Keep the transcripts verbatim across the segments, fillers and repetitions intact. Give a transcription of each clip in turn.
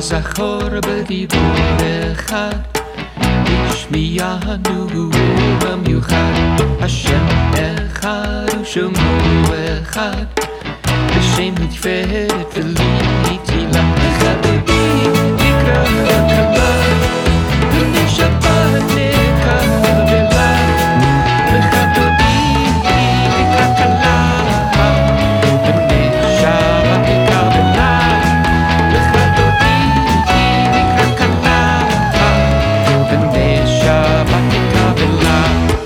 זכור בדיבור אחד, השמיענו במיוחד, השם אחד ושמו אחד, בשם לתפארת ולתהילה. לך דודי נקרא כלה, בני שבת נקבלה. לך דודי נקרא כלה, בני שבת נקבלה. לך דודי נקרא כלה, בני שבת נקבלה.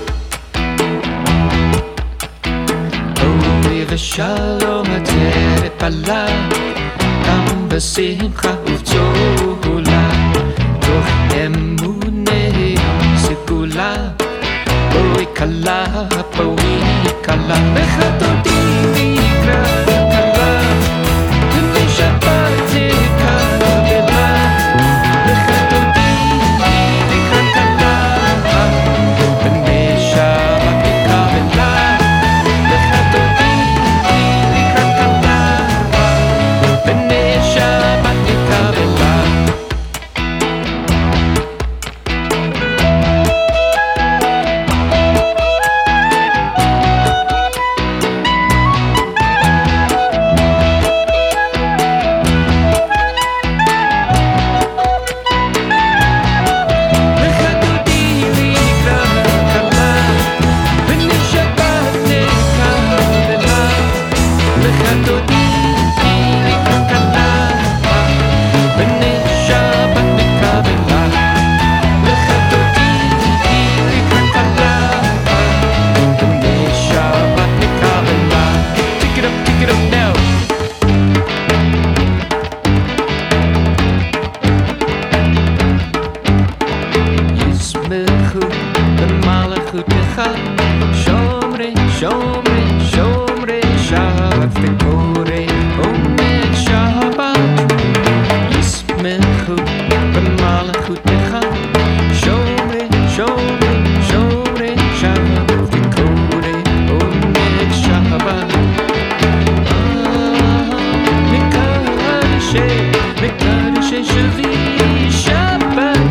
אורי ושלום עטרת פלה, גם בשמחה ובצהולה, תוך אמוני סגולה. אוי כלה, אוי כלה, לך דודי נקרא כלה, בני שבת נקבלה. לך דודי נקרא כלה, בני שבת נקבלה. לך דודי נקרא כלה, בני שבת נקבלה. שומרי, שומרי, שומרי שבת וקורא עומד שבת, ישמחו במלכותך. שומרי, שומרי, שומרי שבת וקורא עומד שבת. מקדשי, מקדשי שבי שבת,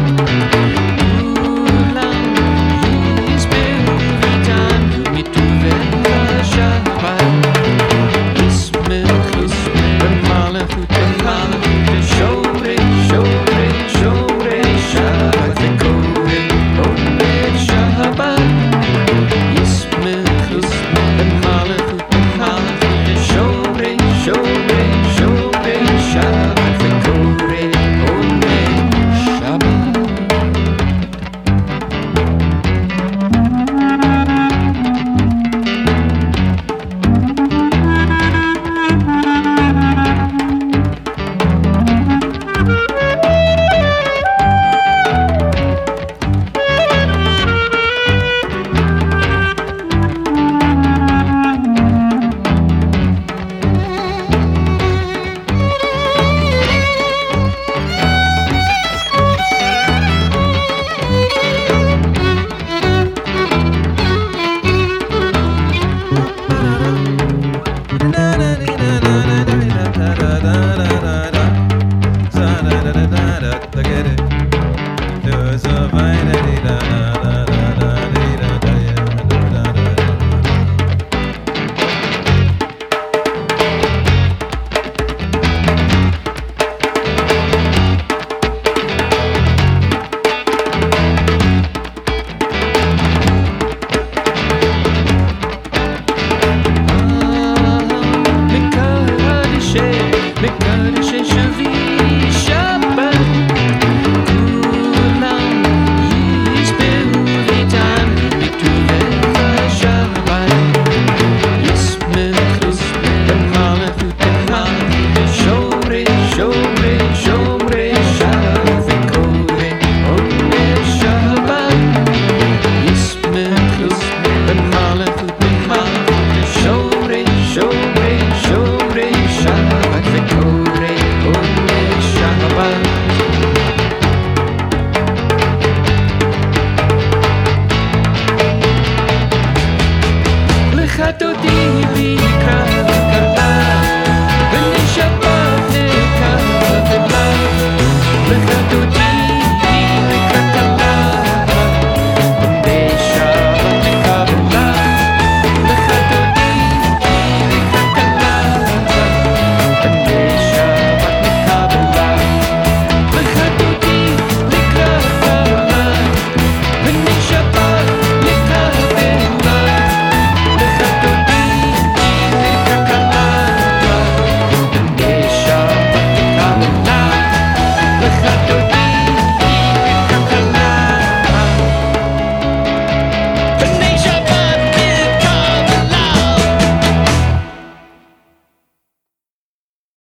חתולים